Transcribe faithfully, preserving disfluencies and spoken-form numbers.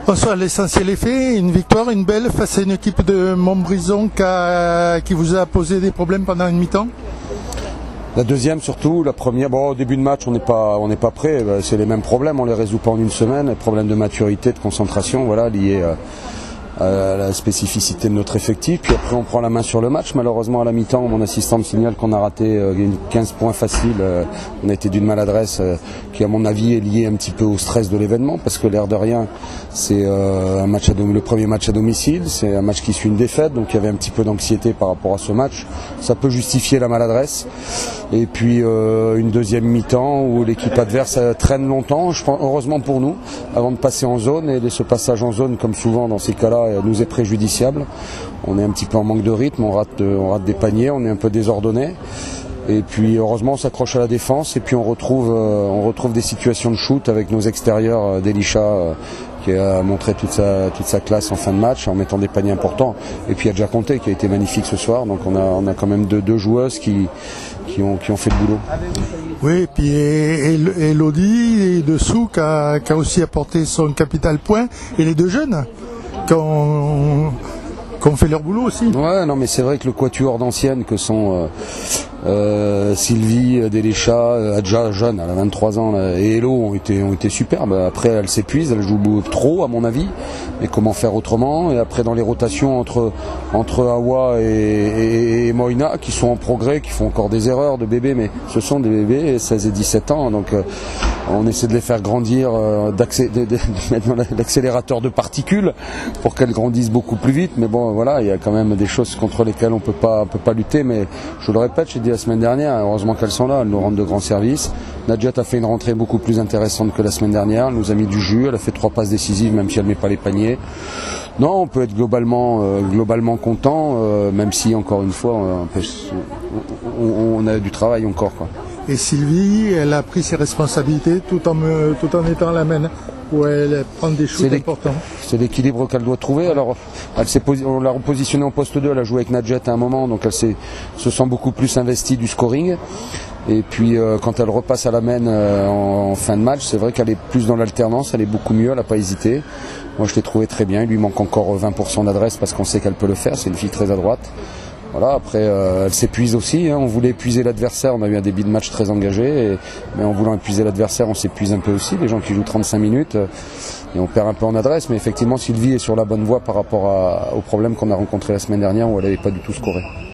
Bonsoir, l'essentiel est fait, une victoire, une belle face à une équipe de Montbrison qui, a, qui vous a posé des problèmes pendant une mi-temps. La deuxième surtout, la première, bon, au début de match on n'est pas, on n'est pas prêt, c'est les mêmes problèmes, on les résout pas en une semaine, les problèmes de maturité, de concentration, voilà, liés à, à la spécificité de notre effectif. Puis après on prend la main sur le match. Malheureusement à la mi-temps, mon assistant me signale qu'on a raté quinze points faciles. On a été d'une maladresse qui à mon avis est liée un petit peu au stress de l'événement, parce que l'air de rien, c'est un match à le premier match à domicile, c'est un match qui suit une défaite, donc il y avait un petit peu d'anxiété par rapport à ce match. Ça peut justifier la maladresse. Et puis euh, une deuxième mi-temps où l'équipe adverse traîne longtemps, je pense, heureusement pour nous, avant de passer en zone. Et ce passage en zone, comme souvent dans ces cas-là, nous est préjudiciable. On est un petit peu en manque de rythme, on rate, on rate des paniers, on est un peu désordonné. Et puis heureusement on s'accroche à la défense et puis on retrouve, euh, on retrouve des situations de shoot avec nos extérieurs, euh, d'Elisha euh, qui a montré toute sa, toute sa classe en fin de match en mettant des paniers importants. Et puis il y a déjà Conté qui a été magnifique ce soir, donc on a, on a quand même deux, deux joueuses qui, qui, ont, qui ont fait le boulot. Oui, et puis Elodie dessous qui a, qui a aussi apporté son capital point, et les deux jeunes qui ont, qui ont fait leur boulot aussi. Ouais, non mais c'est vrai que le quatuor d'anciennes que sont euh, euh, Sylvie, Delécha, Adja jeune, elle a vingt-trois ans, là, et Hello ont été, ont été superbes. Après elle s'épuise, elle joue trop à mon avis, mais comment faire autrement? Et après dans les rotations entre, entre Awa et, et, et Moïna qui sont en progrès, qui font encore des erreurs de bébés, mais ce sont des bébés, seize et dix-sept ans, donc euh, on essaie de les faire grandir, euh, de, de, de mettre dans l'accélérateur de particules pour qu'elles grandissent beaucoup plus vite. Mais bon voilà, il y a quand même des choses contre lesquelles on peut pas, on peut pas lutter, mais je le répète, j'ai dit la semaine dernière, heureusement qu'elles sont là, elles nous rendent de grands services. Nadjat a fait une rentrée beaucoup plus intéressante que la semaine dernière, elle nous a mis du jus, elle a fait trois passes décisives même si elle ne met pas les paniers. Non, on peut être globalement, euh, globalement content, euh, même si encore une fois on, peut, on, on a du travail encore, quoi. Et Sylvie, elle a pris ses responsabilités tout en, me, tout en étant la main, où elle prend des shoots importants. C'est l'équilibre qu'elle doit trouver. Alors, elle s'est on l'a repositionnée en poste deux, elle a joué avec Nadjet à un moment, donc elle se sent beaucoup plus investie du scoring. Et puis euh, quand elle repasse à la main euh, en, en fin de match, c'est vrai qu'elle est plus dans l'alternance, elle est beaucoup mieux, elle n'a pas hésité. Moi je l'ai trouvé très bien, il lui manque encore vingt pour cent d'adresse parce qu'on sait qu'elle peut le faire, c'est une fille très à droite. Voilà, après euh, elle s'épuise aussi, hein. On voulait épuiser l'adversaire, on a eu un début de match très engagé, et, mais en voulant épuiser l'adversaire on s'épuise un peu aussi, les gens qui jouent trente-cinq minutes, euh, et on perd un peu en adresse, mais effectivement Sylvie est sur la bonne voie par rapport à, au problème qu'on a rencontré la semaine dernière où elle n'avait pas du tout scoré.